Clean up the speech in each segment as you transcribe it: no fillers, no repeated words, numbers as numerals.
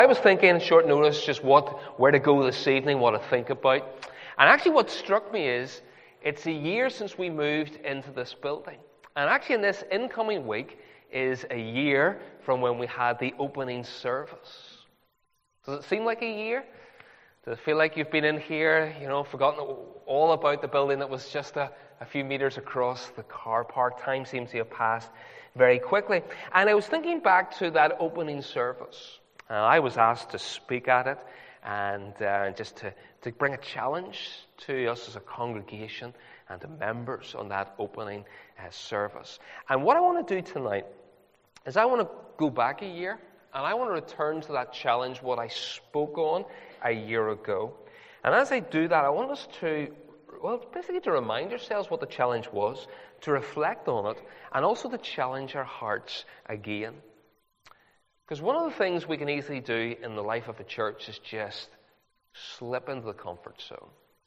I was thinking, short notice, just where to go this evening, what to think about. And actually what struck me is, it's a year since we moved into this building. And actually in this incoming week is a year from when we had the opening service. Does it seem like a year? Does it feel like you've been in here, forgotten all about the building that was just a few meters across the car park? Time seems to have passed very quickly. And I was thinking back to that opening service. I was asked to speak at it and just to bring a challenge to us as a congregation and to members on that opening service. And what I want to do tonight is I want to go back a year and I want to return to that challenge, what I spoke on a year ago. And as I do that, I want us basically to remind ourselves what the challenge was, to reflect on it, and also to challenge our hearts again. Because one of the things we can easily do in the life of the church is just slip into the comfort zone.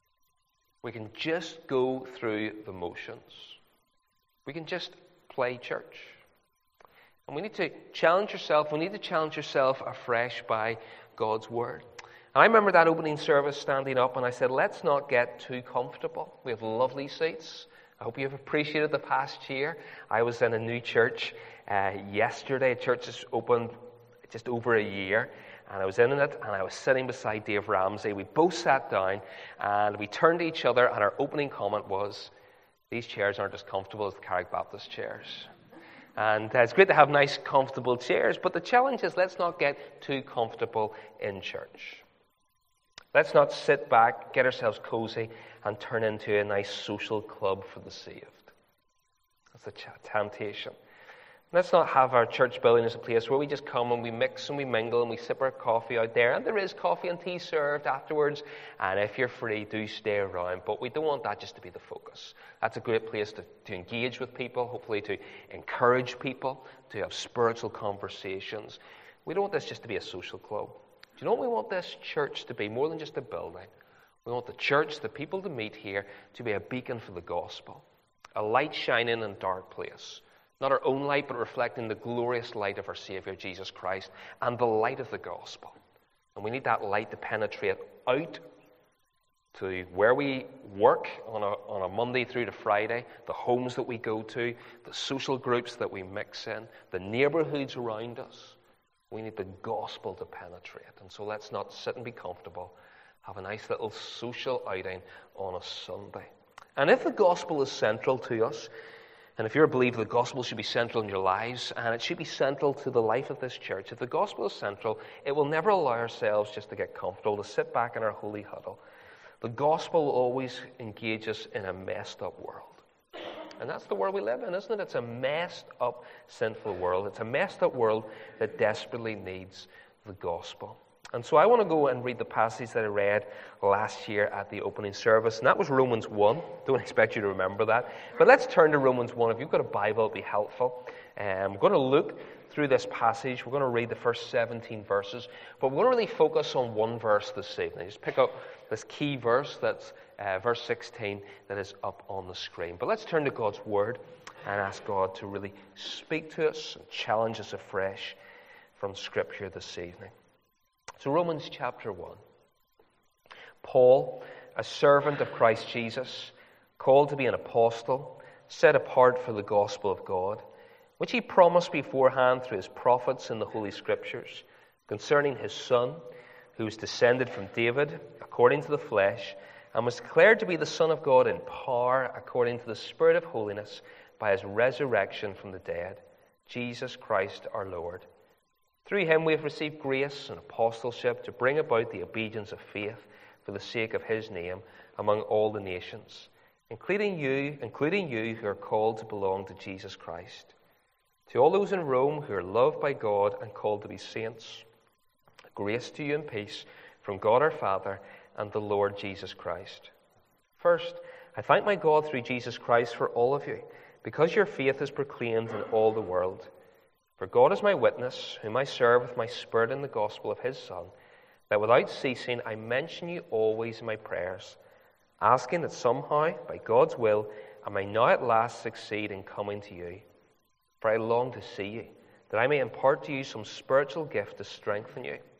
We can just go through the motions. We can just play church. And we need to challenge yourself. We need to challenge yourself afresh by God's Word. And I remember that opening service standing up and I said, let's not get too comfortable. We have lovely seats. I hope you've appreciated the past year. I was in a new church yesterday. A church is opened just over a year. And I was in it and I was sitting beside Dave Ramsey. We both sat down and we turned to each other and our opening comment was, these chairs aren't as comfortable as the Carrick Baptist chairs. And it's great to have nice, comfortable chairs, but the challenge is let's not get too comfortable in church. Let's not sit back, get ourselves cozy, and turn into a nice social club for the saved. That's the temptation. Let's not have our church building as a place where we just come and we mix and we mingle and we sip our coffee out there. And there is coffee and tea served afterwards. And if you're free, do stay around. But we don't want that just to be the focus. That's a great place to engage with people, hopefully to encourage people, to have spiritual conversations. We don't want this just to be a social club. Do you know what we want this church to be? More than just a building. We want the church, the people to meet here, to be a beacon for the gospel. A light shining in a dark place. Not our own light, but reflecting the glorious light of our Savior, Jesus Christ, and the light of the gospel. And we need that light to penetrate out to where we work on a Monday through to Friday, the homes that we go to, the social groups that we mix in, the neighborhoods around us. We need the gospel to penetrate. And so let's not sit and be comfortable. Have a nice little social outing on a Sunday. And if the gospel is central to us, and if you're a believer, the gospel should be central in your lives, and it should be central to the life of this church. If the gospel is central, it will never allow ourselves just to get comfortable, to sit back in our holy huddle. The gospel will always engage us in a messed up world. And that's the world we live in, isn't it? It's a messed up, sinful world. It's a messed up world that desperately needs the gospel. And so I want to go and read the passage that I read last year at the opening service. And that was Romans 1. Don't expect you to remember that. But let's turn to Romans 1. If you've got a Bible, it'll be helpful. We're going to look through this passage. We're going to read the first 17 verses. But we're going to really focus on one verse this evening. Just pick up this key verse, that's verse 16, that is up on the screen. But let's turn to God's Word and ask God to really speak to us and challenge us afresh from Scripture this evening. So Romans chapter 1. Paul, a servant of Christ Jesus, called to be an apostle, set apart for the gospel of God, which he promised beforehand through his prophets in the Holy Scriptures, concerning his Son, who was descended from David, according to the flesh, and was declared to be the Son of God in power, according to the Spirit of holiness, by his resurrection from the dead, Jesus Christ our Lord. Through him we have received grace and apostleship to bring about the obedience of faith for the sake of his name among all the nations, including you who are called to belong to Jesus Christ. To all those in Rome who are loved by God and called to be saints, grace to you and peace from God our Father and the Lord Jesus Christ. First, I thank my God through Jesus Christ for all of you, because your faith is proclaimed in all the world. For God is my witness, whom I serve with my spirit in the gospel of his Son, that without ceasing I mention you always in my prayers, asking that somehow, by God's will, I may now at last succeed in coming to you. For I long to see you, that I may impart to you some spiritual gift to strengthen you,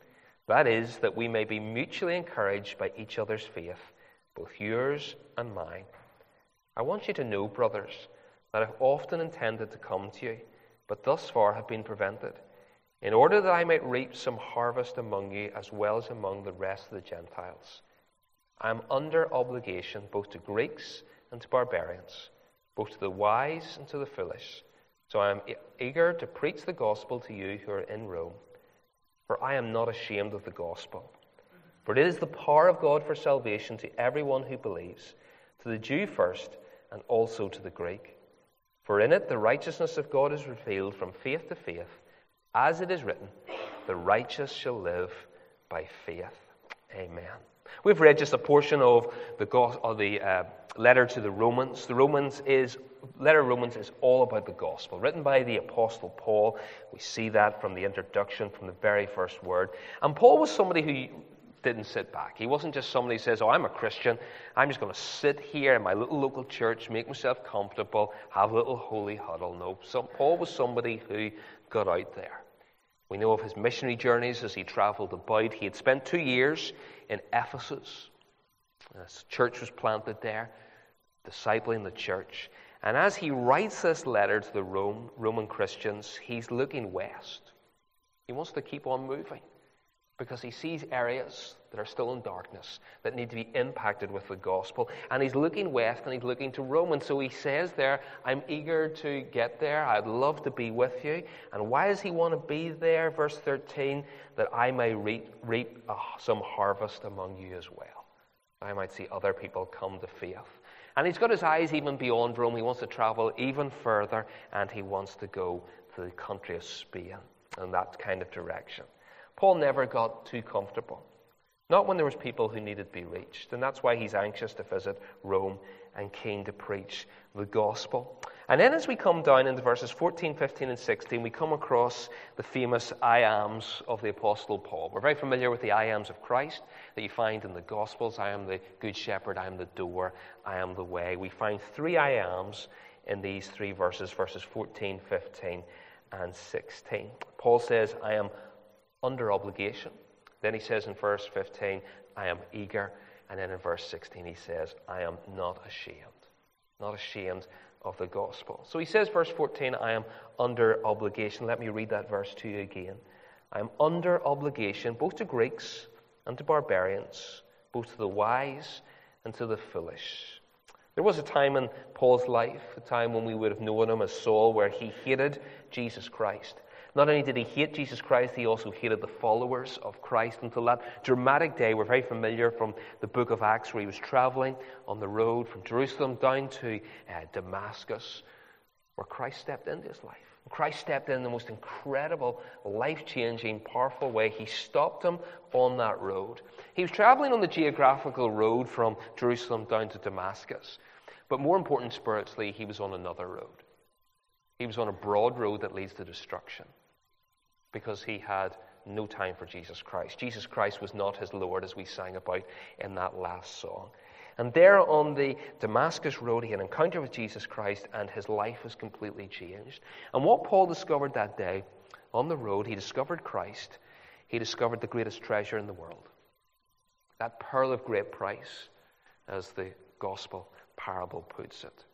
That is, that we may be mutually encouraged by each other's faith, both yours and mine. I want you to know, brothers, that I've often intended to come to you, but thus far have been prevented, in order that I might reap some harvest among you as well as among the rest of the Gentiles. I am under obligation both to Greeks and to barbarians, both to the wise and to the foolish. So I am eager to preach the gospel to you who are in Rome. For I am not ashamed of the gospel. For it is the power of God for salvation to everyone who believes, to the Jew first and also to the Greek. For in it the righteousness of God is revealed from faith to faith, as it is written, the righteous shall live by faith. Amen. We've read just a portion of the letter to the Romans. The letter of Romans is all about the gospel, written by the Apostle Paul. We see that from the introduction, from the very first word. And Paul was somebody who didn't sit back. He wasn't just somebody who says, oh, I'm a Christian. I'm just going to sit here in my little local church, make myself comfortable, have a little holy huddle. No, Paul was somebody who got out there. We know of his missionary journeys as he traveled about. He had spent 2 years in Ephesus. A church was planted there, discipling the church. And as he writes this letter to the Roman Christians, he's looking west. He wants to keep on moving because he sees areas that are still in darkness that need to be impacted with the gospel. And he's looking west and he's looking to Rome. And so he says there, I'm eager to get there. I'd love to be with you. And why does he want to be there? Verse 13, that I may reap some harvest among you as well. I might see other people come to faith. And he's got his eyes even beyond Rome. He wants to travel even further, and he wants to go to the country of Spain in that kind of direction. Paul never got too comfortable. Not when there was people who needed to be reached. And that's why he's anxious to visit Rome and keen to preach the gospel. And then as we come down into verses 14, 15, and 16, we come across the famous I ams of the Apostle Paul. We're very familiar with the I ams of Christ that you find in the Gospels. I am the good shepherd, I am the door, I am the way. We find 3 I ams in these 3 verses 14, 15, and 16. Paul says, I am under obligation. Then he says in verse 15, I am eager. And then in verse 16 he says, I am not ashamed. Not ashamed of the gospel. So he says, verse 14, I am under obligation. Let me read that verse to you again. I am under obligation both to Greeks and to barbarians, both to the wise and to the foolish. There was a time in Paul's life, a time when we would have known him as Saul, where he hated Jesus Christ. Not only did he hate Jesus Christ, he also hated the followers of Christ until that dramatic day. We're very familiar from the book of Acts where he was traveling on the road from Jerusalem down to Damascus, where Christ stepped into his life. Christ stepped in the most incredible, life-changing, powerful way. He stopped him on that road. He was traveling on the geographical road from Jerusalem down to Damascus. But more important spiritually, he was on another road. He was on a broad road that leads to destruction, because he had no time for Jesus Christ. Jesus Christ was not his Lord, as we sang about in that last song. And there on the Damascus road, he had an encounter with Jesus Christ, and his life was completely changed. And what Paul discovered that day on the road, he discovered Christ. He discovered the greatest treasure in the world. That pearl of great price, as the gospel parable puts it.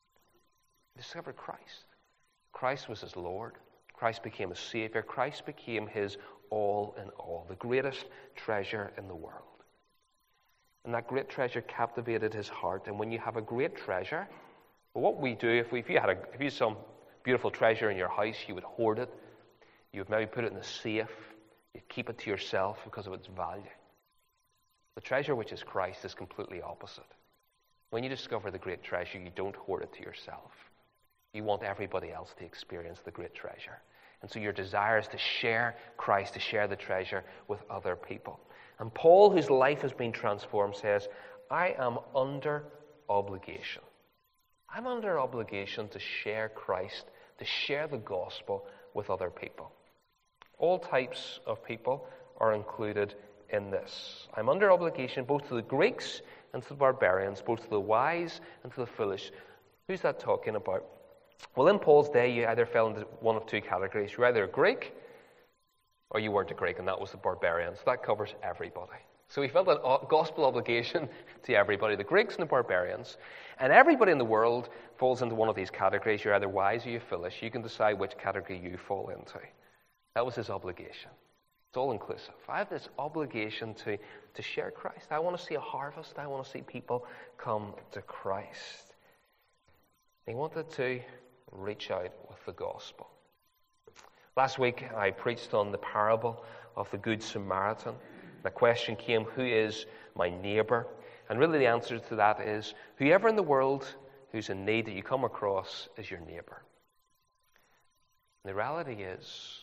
He discovered Christ. Christ was his Lord. Christ became his Savior. Christ became his all in all, the greatest treasure in the world. And that great treasure captivated his heart. And when you have a great treasure, well, what we do, if you had some beautiful treasure in your house, you would hoard it. You would maybe put it in a safe. You'd keep it to yourself because of its value. The treasure, which is Christ, is completely opposite. When you discover the great treasure, you don't hoard it to yourself. You want everybody else to experience the great treasure. And so your desire is to share Christ, to share the treasure with other people. And Paul, whose life has been transformed, says, I am under obligation. I'm under obligation to share Christ, to share the gospel with other people. All types of people are included in this. I'm under obligation both to the Greeks and to the barbarians, both to the wise and to the foolish. Who's that talking about? Well, in Paul's day, you either fell into one of 2 categories. You're either a Greek or you weren't a Greek, and that was the barbarians. That covers everybody. So he felt a gospel obligation to everybody, the Greeks and the barbarians. And everybody in the world falls into one of these categories. You're either wise or you're foolish. You can decide which category you fall into. That was his obligation. It's all inclusive. I have this obligation to share Christ. I want to see a harvest. I want to see people come to Christ. He wanted to reach out with the gospel. Last week I preached on the parable of the Good Samaritan. The question came, who is my neighbor? And really the answer to that is, whoever in the world who's in need that you come across is your neighbor. And the reality is,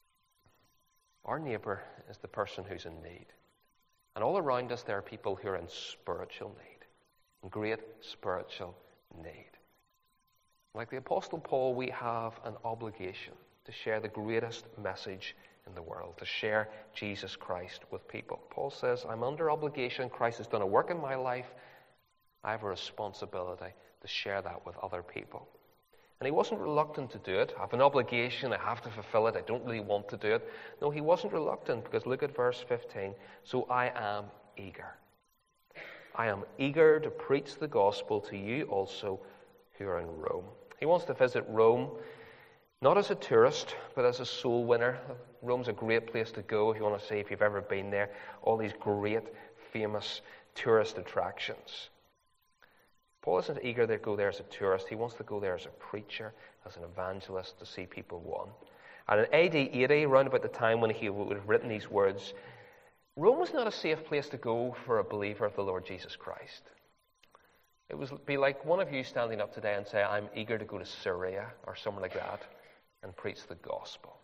our neighbor is the person who's in need. And all around us there are people who are in spiritual need, in great spiritual need. Like the Apostle Paul, we have an obligation to share the greatest message in the world, to share Jesus Christ with people. Paul says, I'm under obligation. Christ has done a work in my life. I have a responsibility to share that with other people. And he wasn't reluctant to do it. I have an obligation. I have to fulfill it. I don't really want to do it. No, he wasn't reluctant, because look at verse 15. So I am eager. I am eager to preach the gospel to you also who are in Rome. He wants to visit Rome, not as a tourist, but as a soul winner. Rome's a great place to go if you want to see, if you've ever been there, all these great, famous tourist attractions. Paul isn't eager to go there as a tourist. He wants to go there as a preacher, as an evangelist, to see people won. And in AD 80, around about the time when he would have written these words, Rome was not a safe place to go for a believer of the Lord Jesus Christ. It would be like one of you standing up today and say, I'm eager to go to Syria or somewhere like that and preach the gospel.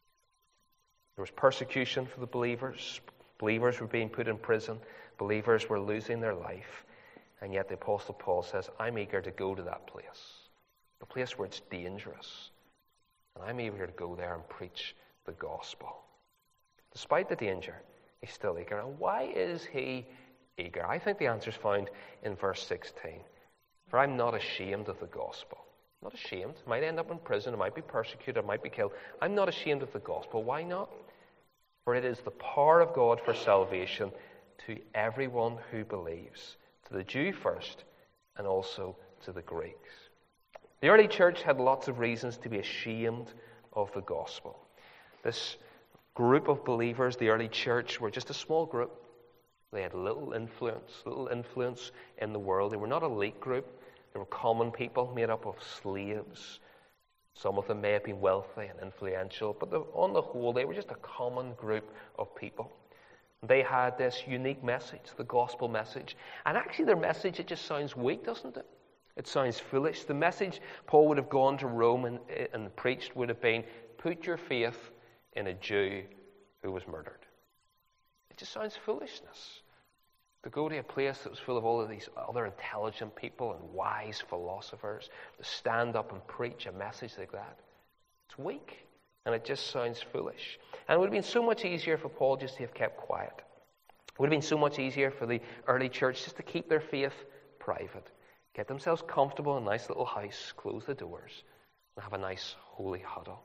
There was persecution for the believers. Believers were being put in prison. Believers were losing their life. And yet the Apostle Paul says, I'm eager to go to that place, the place where it's dangerous. And I'm eager to go there and preach the gospel. Despite the danger, he's still eager. And why is he eager? I think the answer is found in verse 16. For I'm not ashamed of the gospel. Not ashamed. I might end up in prison. I might be persecuted. I might be killed. I'm not ashamed of the gospel. Why not? For it is the power of God for salvation to everyone who believes, to the Jew first and also to the Greeks. The early church had lots of reasons to be ashamed of the gospel. This group of believers, the early church, were just a small group. They had little influence in the world. They were not an elite group. They were common people made up of slaves. Some of them may have been wealthy and influential, but on the whole, they were just a common group of people. They had this unique message, the gospel message. And actually their message, it just sounds weak, doesn't it? It sounds foolish. The message Paul would have gone to Rome and preached would have been, put your faith in a Jew who was murdered. It just sounds foolishness. To go to a place that was full of all of these other intelligent people and wise philosophers, to stand up and preach a message like that. It's weak. And it just sounds foolish. And it would have been so much easier for Paul just to have kept quiet. It would have been so much easier for the early church just to keep their faith private. Get themselves comfortable in a nice little house, close the doors, and have a nice holy huddle.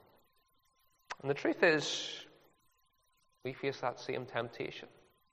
And the truth is, we face that same temptation.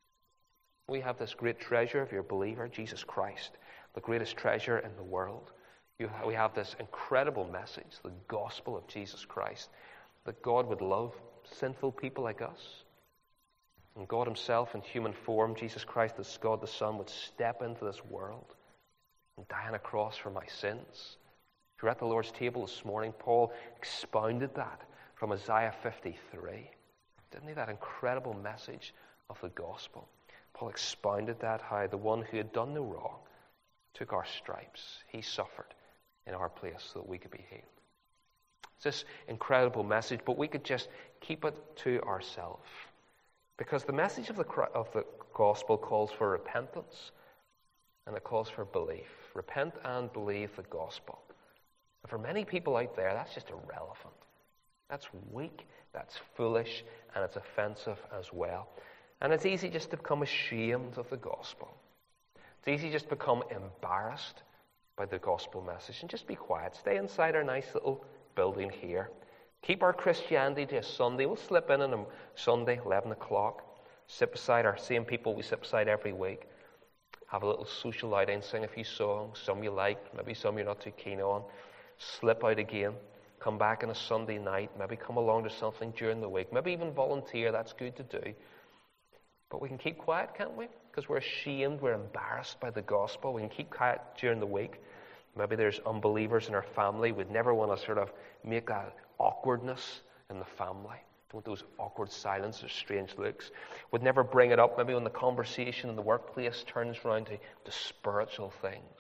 We have this great treasure of your believer, Jesus Christ, the greatest treasure in the world. We have this incredible message, the gospel of Jesus Christ, that God would love sinful people like us. And God himself in human form, Jesus Christ as God the Son, would step into this world and die on a cross for my sins. If you're at the Lord's table this morning, Paul expounded that from Isaiah 53. Didn't he? That incredible message of the gospel. Paul expounded that, how the one who had done no wrong took our stripes. He suffered in our place so that we could be healed. It's this incredible message, but we could just keep it to ourselves. Because the message of the gospel calls for repentance and it calls for belief. Repent and believe the gospel. And for many people out there, that's just irrelevant. That's weak, that's foolish, and it's offensive as well. And it's easy just to become ashamed of the gospel. It's easy just to become embarrassed by the gospel message and just be quiet. Stay inside our nice little building here Keep our Christianity to a Sunday. We'll slip in on a Sunday, 11 o'clock. Sit beside our same people we sit beside every week. Have a little social outing, sing a few songs, some you like, maybe some you're not too keen on. Slip out again. Come back on a Sunday night. Maybe come along to something during the week. Maybe even volunteer. That's good to do. But we can keep quiet, can't we? Because we're ashamed, we're embarrassed by the gospel. We can keep quiet during the week. Maybe there's unbelievers in our family. We'd never want to sort of make that awkwardness in the family. Don't want those awkward silences, strange looks. We'd never bring it up maybe when the conversation in the workplace turns around to spiritual things.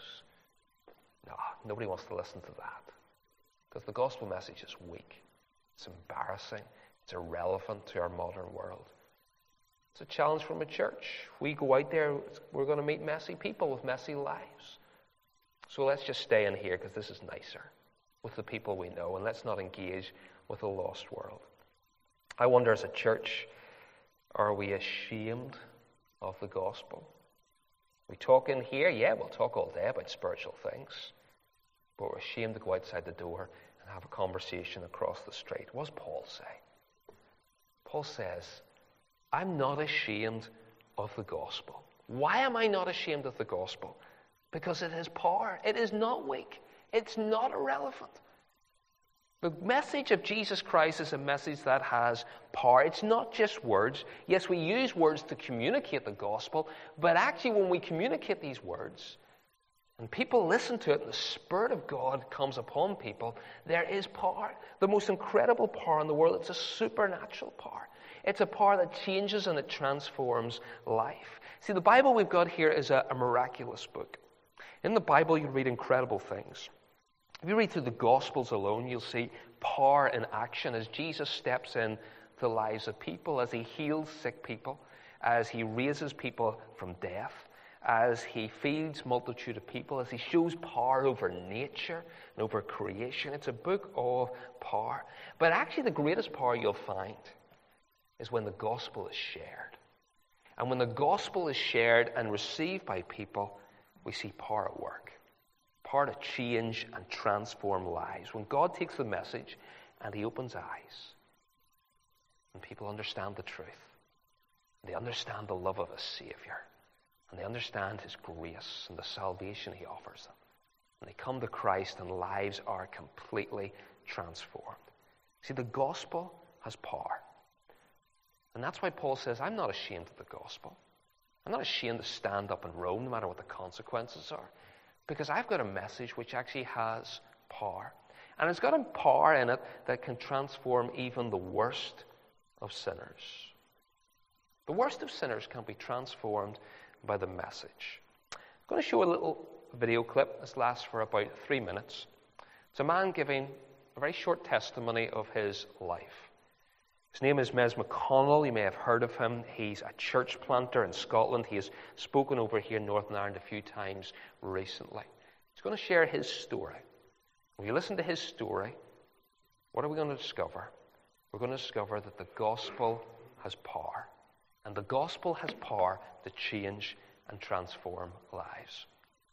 No, nobody wants to listen to that. Because the gospel message is weak. It's embarrassing. It's irrelevant to our modern world. It's a challenge from a church. We go out there, we're going to meet messy people with messy lives. So let's just stay in here because this is nicer with the people we know, and let's not engage with a lost world. I wonder, as a church, are we ashamed of the gospel? We talk in here, yeah, we'll talk all day about spiritual things, but we're ashamed to go outside the door and have a conversation across the street. What does Paul say? Paul says, I'm not ashamed of the gospel. Why am I not ashamed of the gospel? Because it has power. It is not weak. It's not irrelevant. The message of Jesus Christ is a message that has power. It's not just words. Yes, we use words to communicate the gospel, but actually when we communicate these words, and people listen to it, and the Spirit of God comes upon people, there is power. The most incredible power in the world. It's a supernatural power. It's a power that changes and it transforms life. See, the Bible we've got here is a miraculous book. In the Bible, you read incredible things. If you read through the Gospels alone, you'll see power in action as Jesus steps in the lives of people, as he heals sick people, as he raises people from death, as he feeds multitude of people, as he shows power over nature and over creation. It's a book of power. But actually the greatest power you'll find is when the gospel is shared. And when the gospel is shared and received by people, we see power at work. Power to change and transform lives. When God takes the message and he opens eyes, and people understand the truth, they understand the love of a Savior, and they understand his grace and the salvation he offers them, and they come to Christ and lives are completely transformed. See, the gospel has power. And that's why Paul says, I'm not ashamed of the gospel. I'm not ashamed to stand up in Rome, no matter what the consequences are. Because I've got a message which actually has power. And it's got a power in it that can transform even the worst of sinners. The worst of sinners can be transformed by the message. I'm going to show a little video clip. This lasts for about 3 minutes. It's a man giving a very short testimony of his life. His name is Mez McConnell. You may have heard of him. He's a church planter in Scotland. He has spoken over here in Northern Ireland a few times recently. He's going to share his story. When you listen to his story, what are we going to discover? We're going to discover that the gospel has power. And the gospel has power to change and transform lives.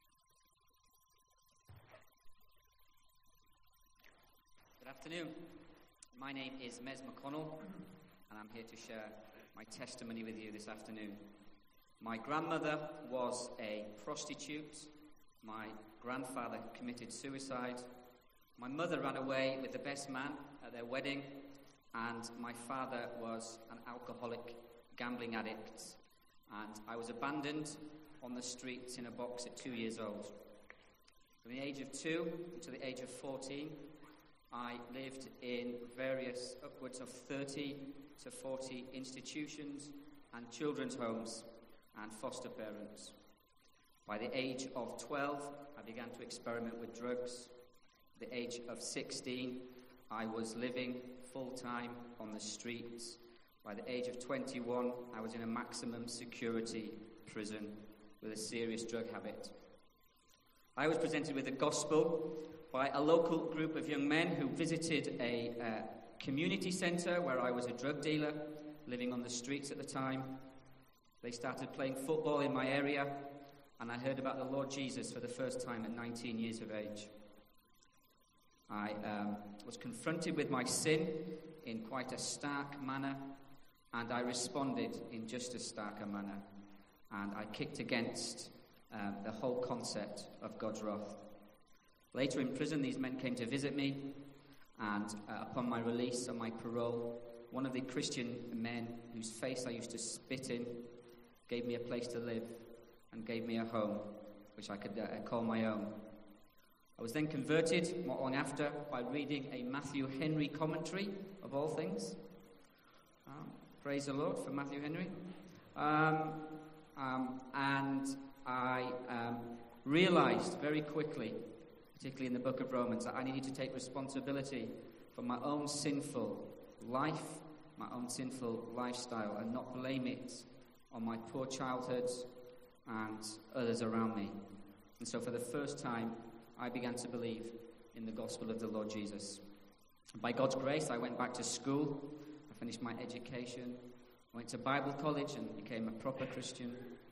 Good afternoon. My name is Mez McConnell, and I'm here to share my testimony with you this afternoon. My grandmother was a prostitute. My grandfather committed suicide. My mother ran away with the best man at their wedding, and my father was an alcoholic, gambling addict. And I was abandoned on the streets in a box at 2 years old. From the age of 2 to the age of 14, I lived in various upwards of 30 to 40 institutions and children's homes and foster parents. By the age of 12, I began to experiment with drugs. At the age of 16, I was living full-time on the streets. By the age of 21, I was in a maximum security prison with a serious drug habit. I was presented with the gospel by a local group of young men who visited a community centre where I was a drug dealer, living on the streets at the time. They started playing football in my area, and I heard about the Lord Jesus for the first time at 19 years of age. I was confronted with my sin in quite a stark manner, and I responded in just as stark a manner. And I kicked against the whole concept of God's wrath. Later in prison, these men came to visit me, and upon my release, on my parole, one of the Christian men whose face I used to spit in gave me a place to live and gave me a home, which I could call my own. I was then converted not long after by reading a Matthew Henry commentary, of all things. Praise the Lord for Matthew Henry. And I realized very quickly, particularly in the book of Romans, that I needed to take responsibility for my own sinful life, my own sinful lifestyle, and not blame it on my poor childhood and others around me. And so for the first time, I began to believe in the gospel of the Lord Jesus. By God's grace, I went back to school. I finished my education. I went to Bible college and became a proper Christian.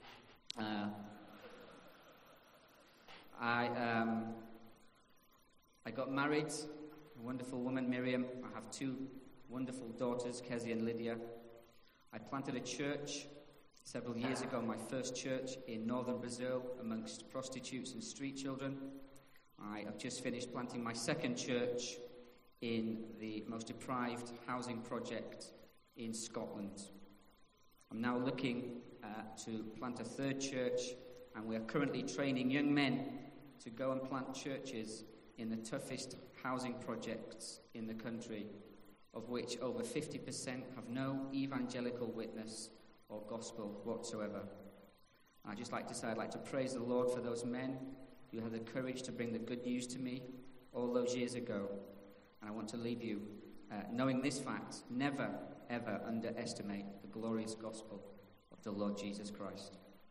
I got married, a wonderful woman, Miriam. I have two wonderful daughters, Kezia and Lydia. I planted a church several years ago, my first church in northern Brazil, amongst prostitutes and street children. I have just finished planting my second church in the most deprived housing project in Scotland. I'm now looking to plant a third church, and we are currently training young men to go and plant churches in the toughest housing projects in the country, of which over 50% have no evangelical witness or gospel whatsoever. I'd just like to say I'd like to praise the Lord for those men who had the courage to bring the good news to me all those years ago. And I want to leave you knowing this fact: never, ever underestimate the glorious gospel of the Lord Jesus Christ.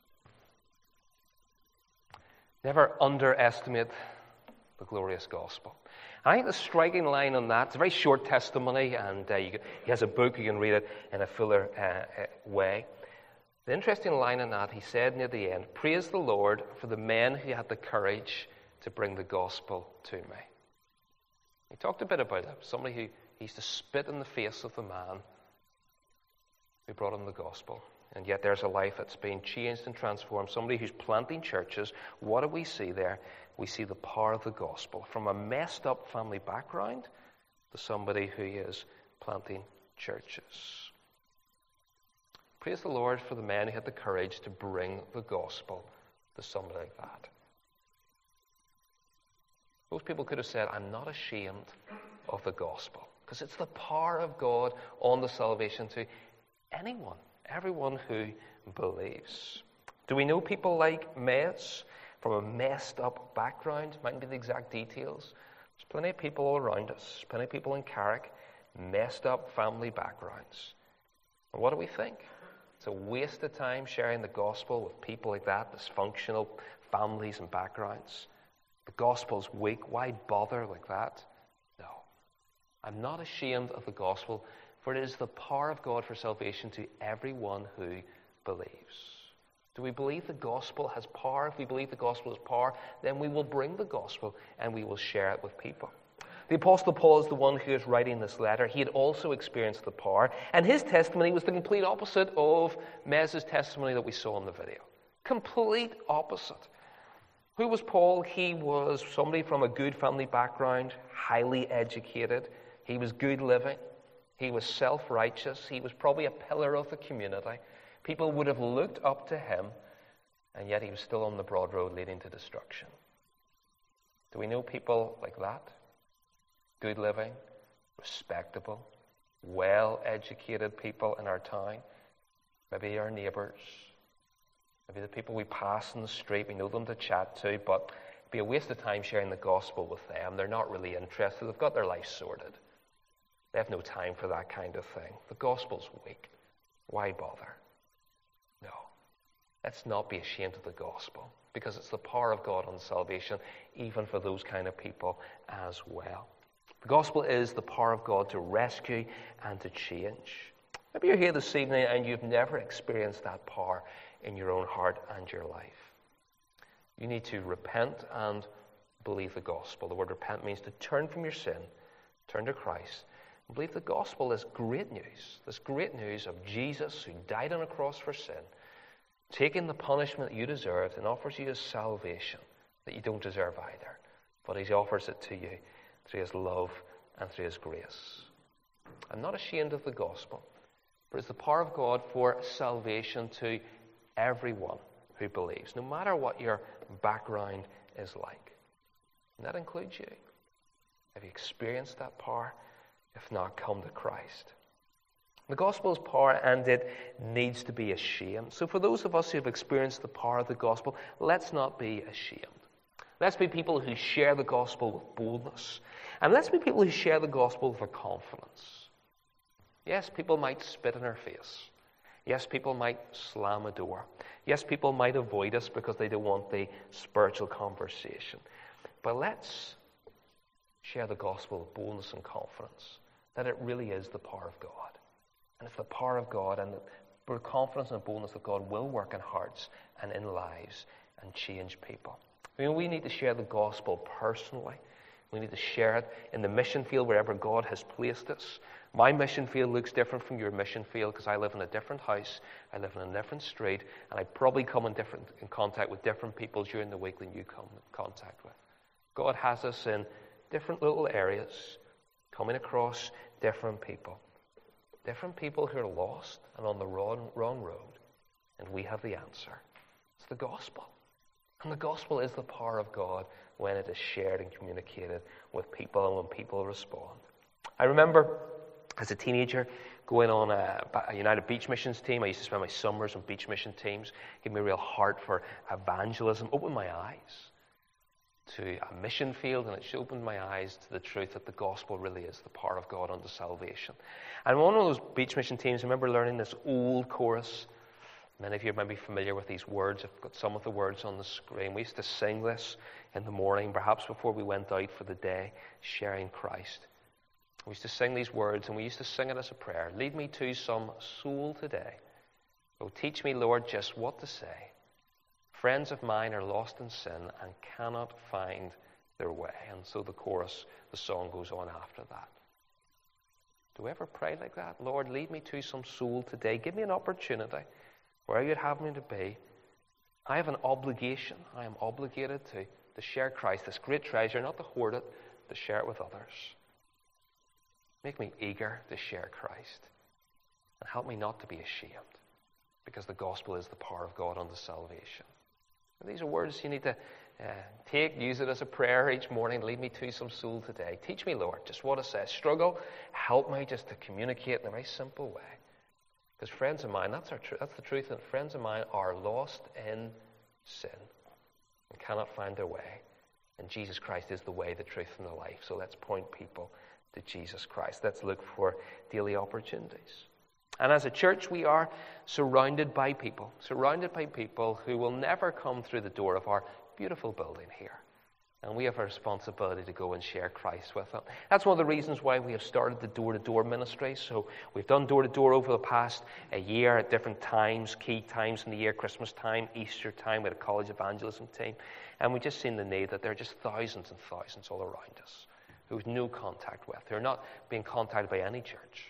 Never underestimate the glorious gospel. I think the striking line on that, it's a very short testimony, and he has a book, you can read it in a fuller way. The interesting line on that, he said near the end, "Praise the Lord for the men who had the courage to bring the gospel to me." He talked a bit about it. Somebody who used to spit in the face of the man who brought him the gospel. And yet there's a life that's been changed and transformed. Somebody who's planting churches. What do we see there? We see the power of the gospel. From a messed up family background to somebody who is planting churches. Praise the Lord for the men who had the courage to bring the gospel to somebody like that. Most people could have said, "I'm not ashamed of the gospel," because it's the power of God on the salvation to anyone, everyone who believes. Do we know people like Mez from a messed up background? Mightn't be the exact details. There's plenty of people all around us, plenty of people in Carrick, messed up family backgrounds. And what do we think? It's a waste of time sharing the gospel with people like that, dysfunctional families and backgrounds. The gospel's weak. Why bother like that? No. I'm not ashamed of the gospel, for it is the power of God for salvation to everyone who believes. Do we believe the gospel has power? If we believe the gospel has power, then we will bring the gospel and we will share it with people. The Apostle Paul is the one who is writing this letter. He had also experienced the power, and his testimony was the complete opposite of Mez's testimony that we saw in the video. Complete opposite. Who was Paul? He was somebody from a good family background, highly educated. He was good living. He was self-righteous. He was probably a pillar of the community. People would have looked up to him, and yet he was still on the broad road leading to destruction. Do we know people like that? Good living, respectable, well-educated people in our town. Maybe our neighbours. Maybe the people we pass in the street, we know them to chat to, but it'd be a waste of time sharing the gospel with them. They're not really interested. They've got their life sorted. They have no time for that kind of thing. The gospel's weak. Why bother? No. Let's not be ashamed of the gospel, because it's the power of God on salvation, even for those kind of people as well. The gospel is the power of God to rescue and to change. Maybe you're here this evening and you've never experienced that power in your own heart and your life. You need to repent and believe the gospel. The word repent means to turn from your sin, turn to Christ, and believe the gospel is great news. This great news of Jesus who died on a cross for sin, taking the punishment that you deserved and offers you his salvation that you don't deserve either. But he offers it to you through his love and through his grace. I'm not ashamed of the gospel, but it's the power of God for salvation to everyone who believes, no matter what your background is like. And that includes you. Have you experienced that power? If not, come to Christ. The gospel is power, and it needs to be ashamed. So for those of us who have experienced the power of the gospel, let's not be ashamed. Let's be people who share the gospel with boldness. And let's be people who share the gospel with confidence. Yes, people might spit in our face. Yes, people might slam a door. Yes, people might avoid us because they don't want the spiritual conversation. But let's share the gospel with boldness and confidence that it really is the power of God. And it's the power of God, and the confidence and boldness of God will work in hearts and in lives and change people. I mean, we need to share the gospel personally. We need to share it in the mission field wherever God has placed us. My mission field looks different from your mission field because I live in a different house, I live in a different street, and I probably come in contact with different people during the week than you come in contact with. God has us in different little areas, coming across different people who are lost and on the wrong road, and we have the answer. It's the gospel. And the gospel is the power of God when it is shared and communicated with people and when people respond. I remember as a teenager going on a United Beach Missions team. I used to spend my summers on beach mission teams. Gave me a real heart for evangelism. Opened my eyes to a mission field, and it opened my eyes to the truth that the gospel really is the power of God unto salvation. And one of those beach mission teams, I remember learning this old chorus. Many of you might be familiar with these words. I've got some of the words on the screen. We used to sing this in the morning, perhaps before we went out for the day, sharing Christ. We used to sing these words, and we used to sing it as a prayer. Lead me to some soul today. Oh, teach me, Lord, just what to say. Friends of mine are lost in sin and cannot find their way. And so the chorus, the song goes on after that. Do we ever pray like that? Lord, lead me to some soul today. Give me an opportunity where you'd have me to be. I have an obligation. I am obligated to share Christ, this great treasure, not to hoard it, to share it with others. Make me eager to share Christ. And help me not to be ashamed, because the gospel is the power of God unto salvation. And these are words you need to use it as a prayer each morning. Lead me to some soul today. Teach me, Lord, just what it says. Struggle, help me just to communicate in a very simple way. Because friends of mine, that's the truth, and friends of mine are lost in sin and cannot find their way. And Jesus Christ is the way, the truth, and the life. So let's point people to Jesus Christ. Let's look for daily opportunities. And as a church, we are surrounded by people who will never come through the door of our beautiful building here. And we have a responsibility to go and share Christ with them. That's one of the reasons why we have started the door-to-door ministry. So we've done door-to-door over the past year at different times, key times in the year, Christmas time, Easter time. We had a college evangelism team. And we've just seen the need that there are just thousands and thousands all around us who have no contact with. They're not being contacted by any church.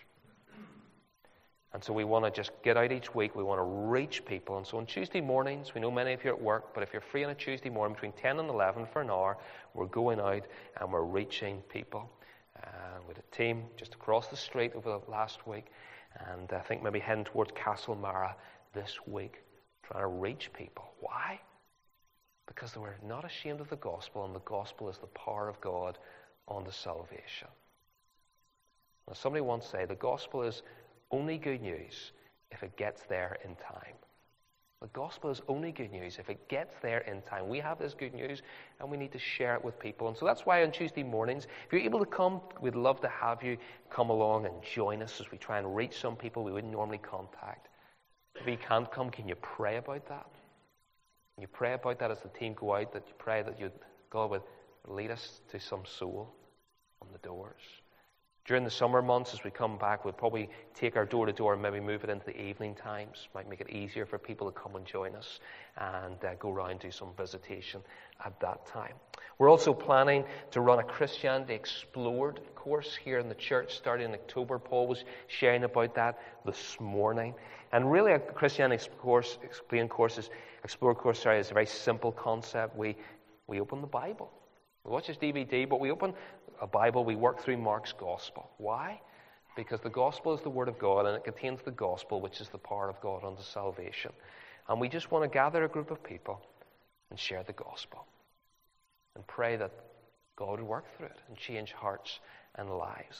And so we want to just get out each week. We want to reach people. And so on Tuesday mornings, we know many of you are at work, but if you're free on a Tuesday morning between 10 and 11 for an hour, we're going out and we're reaching people. With a team just across the street over the last week, and I think maybe heading towards Castlemara this week, trying to reach people. Why? Because they were not ashamed of the gospel, and the gospel is the power of God unto salvation. Now, somebody once said the gospel is only good news if it gets there in time. The gospel is only good news if it gets there in time. We have this good news, and we need to share it with people. And so that's why on Tuesday mornings, if you're able to come, we'd love to have you come along and join us as we try and reach some people we wouldn't normally contact. If you can't come, can you pray about that? Can you pray about that as the team go out, that you pray that God would lead us to some soul on the doors? During the summer months, as we come back, we'll probably take our door-to-door and maybe move it into the evening times. Might make it easier for people to come and join us and go around and do some visitation at that time. We're also planning to run a Christianity Explored course here in the church starting in October. Paul was sharing about that this morning. And really, a Christianity Explored course is a very simple concept. We open the Bible. We watch this DVD, but we open a Bible, we work through Mark's Gospel. Why? Because the Gospel is the Word of God, and it contains the Gospel, which is the power of God unto salvation. And we just want to gather a group of people and share the Gospel and pray that God would work through it and change hearts and lives.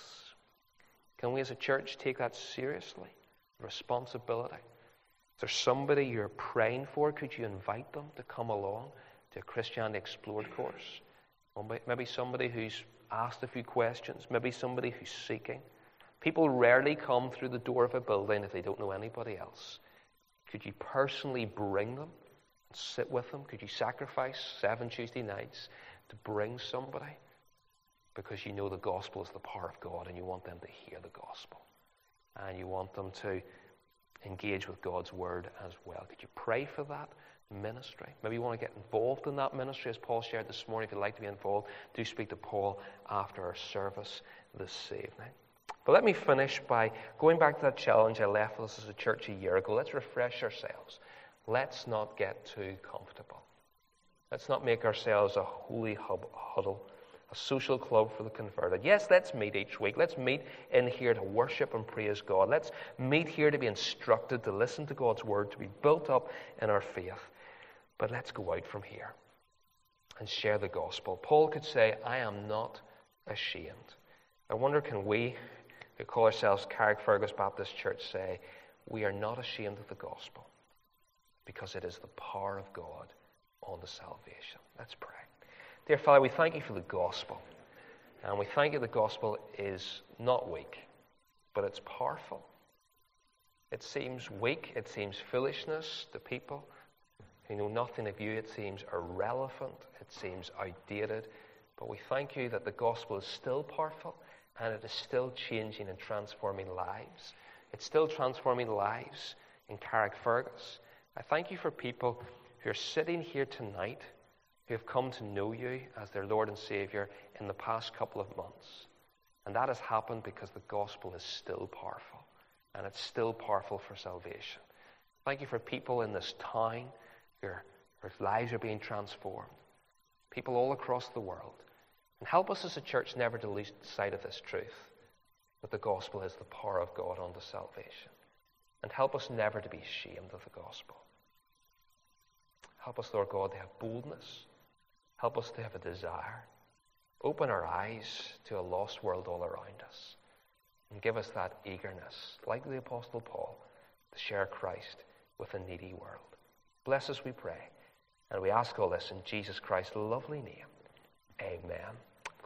Can we as a church take that seriously? Responsibility. Is there somebody you're praying for? Could you invite them to come along to a Christianity Explored course? Maybe somebody who's asked a few questions, maybe somebody who's seeking. People rarely come through the door of a building if they don't know anybody else. Could you personally bring them and sit with them? Could you sacrifice 7 Tuesday nights to bring somebody? Because you know the gospel is the power of God and you want them to hear the gospel. And you want them to engage with God's word as well. Could you pray for that ministry? Maybe you want to get involved in that ministry, as Paul shared this morning. If you'd like to be involved, do speak to Paul after our service this evening. But let me finish by going back to that challenge I left with us as a church a year ago. Let's refresh ourselves. Let's not get too comfortable. Let's not make ourselves a holy huddle, a social club for the converted. Yes, let's meet each week. Let's meet in here to worship and praise God. Let's meet here to be instructed, to listen to God's word, to be built up in our faith. But let's go out from here and share the gospel. Paul could say, I am not ashamed. I wonder, can we, who call ourselves Carrickfergus Baptist Church, say, we are not ashamed of the gospel because it is the power of God unto salvation. Let's pray. Dear Father, we thank you for the gospel. And we thank you the gospel is not weak, but it's powerful. It seems weak, it seems foolishness to people who know nothing of you. It seems irrelevant, it seems outdated. But we thank you that the gospel is still powerful and it is still changing and transforming lives. It's still transforming lives in Carrickfergus. I thank you for people who are sitting here tonight who have come to know you as their Lord and Savior in the past couple of months. And that has happened because the gospel is still powerful, and it's still powerful for salvation. Thank you for people in this town whose lives are being transformed, people all across the world. And help us as a church never to lose sight of this truth, that the gospel is the power of God unto salvation. And help us never to be ashamed of the gospel. Help us, Lord God, to have boldness. Help us to have a desire. Open our eyes to a lost world all around us. And give us that eagerness, like the Apostle Paul, to share Christ with a needy world. Bless us, we pray. And we ask all this in Jesus Christ's lovely name. Amen.